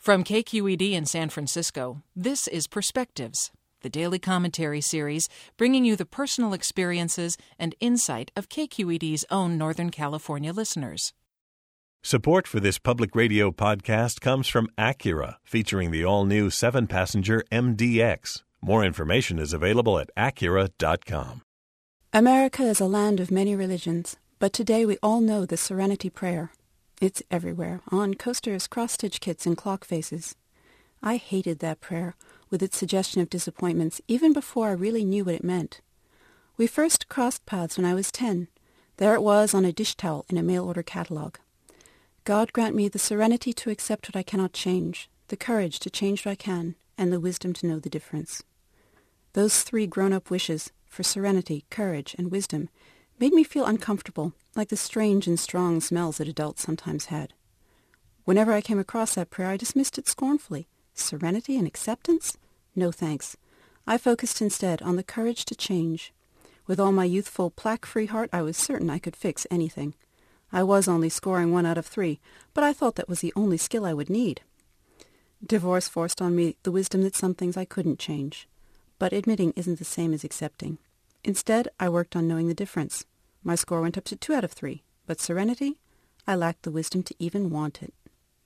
From KQED in San Francisco, this is Perspectives, the daily commentary series bringing you the personal experiences and insight of KQED's own Northern California listeners. Support for this public radio podcast comes from Acura, featuring the all-new 7-passenger MDX. More information is available at Acura.com. America is a land of many religions, but today we all know the Serenity Prayer. It's everywhere, on coasters, cross-stitch kits, and clock faces. I hated that prayer, with its suggestion of disappointments, even before I really knew what it meant. We first crossed paths when I was 10. There it was on a dish towel in a mail-order catalog. God grant me the serenity to accept what I cannot change, the courage to change what I can, and the wisdom to know the difference. Those 3 grown-up wishes for serenity, courage, and wisdom made me feel uncomfortable, like the strange and strong smells that adults sometimes had. Whenever I came across that prayer, I dismissed it scornfully. Serenity and acceptance? No thanks. I focused instead on the courage to change. With all my youthful, plaque-free heart, I was certain I could fix anything. I was only scoring 1 out of 3, but I thought that was the only skill I would need. Divorce forced on me the wisdom that some things I couldn't change. But admitting isn't the same as accepting. Instead, I worked on knowing the difference. My score went up to 2 out of 3, but serenity? I lacked the wisdom to even want it.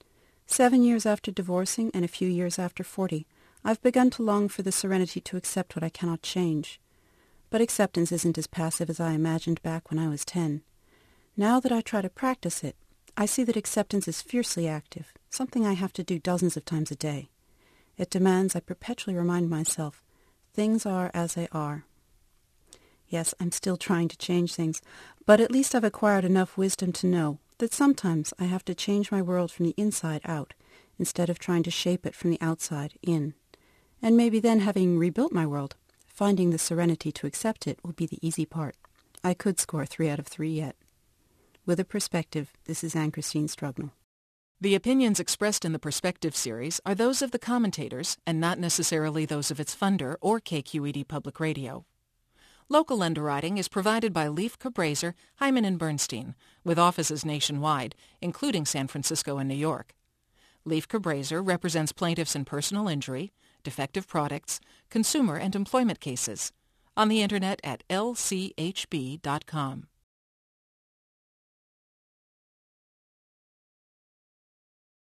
7 years after divorcing and a few years after 40, I've begun to long for the serenity to accept what I cannot change. But acceptance isn't as passive as I imagined back when I was 10. Now that I try to practice it, I see that acceptance is fiercely active, something I have to do dozens of times a day. It demands I perpetually remind myself, things are as they are. Yes, I'm still trying to change things, but at least I've acquired enough wisdom to know that sometimes I have to change my world from the inside out, instead of trying to shape it from the outside in. And maybe then, having rebuilt my world, finding the serenity to accept it will be the easy part. I could score 3 out of 3 yet. With a perspective, this is Anne-Christine Strugnell. The opinions expressed in the Perspective series are those of the commentators and not necessarily those of its funder or KQED Public Radio. Local underwriting is provided by Leif Cabraser, Hyman & Bernstein, with offices nationwide, including San Francisco and New York. Leif Cabraser represents plaintiffs in personal injury, defective products, consumer and employment cases. On the Internet at lchb.com.